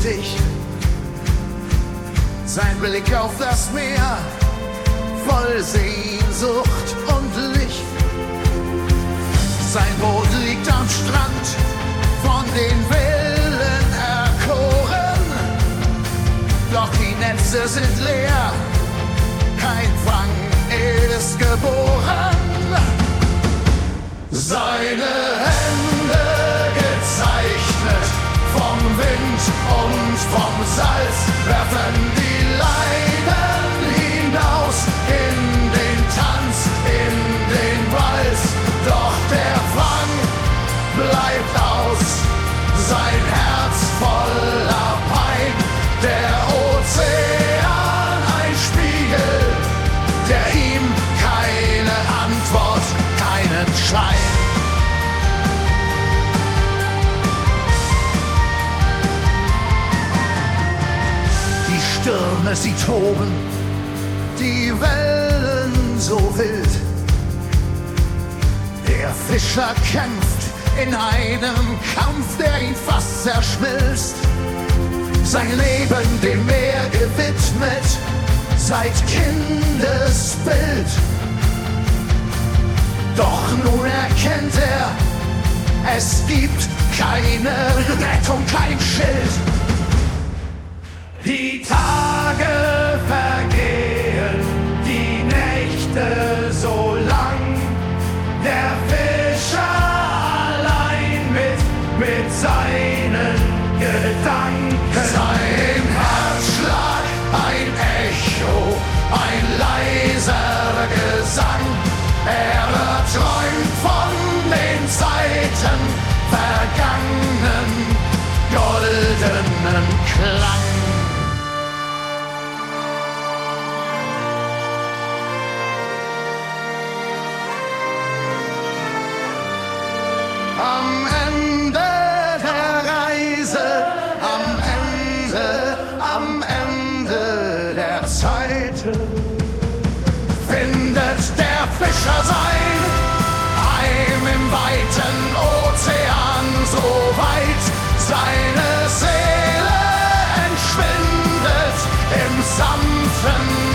dich. Sein Blick auf das Meer, voll Sehnsucht und Licht. Sein Boot liegt am Strand, von den Wellen erkoren. Doch die Netze sind leer, kein Fang ist geboren. Seine Hände gezeichnet vom Wind und vom Salz werfen die Leiden hinaus in den Tanz, in den Wald. Doch der Fang bleibt aus, sein Herz voller Pein. Der Ozean ein Spiegel, der ihm keine Antwort, keinen Schein. Die Stürme, sie toben, die Wellen so wild. Der Fischer kämpft in einem Kampf, der ihn fast zerschmilzt. Sein Leben dem Meer gewidmet, seit Kindesbild. Doch nun erkennt er, es gibt keine Rettung, kein Schild. Die Tage vergehen, die Nächte so lang. Der Fischer allein mit seinen Gedanken. Sein Herzschlag, ein Echo, ein leiser Gesang. Er träumt von den Zeiten vergangenen, goldenen Klang. Am Ende der Reise, am Ende der Zeit findet der Fischer sein Heim im weiten Ozean, so weit seine Seele entschwindet im sanften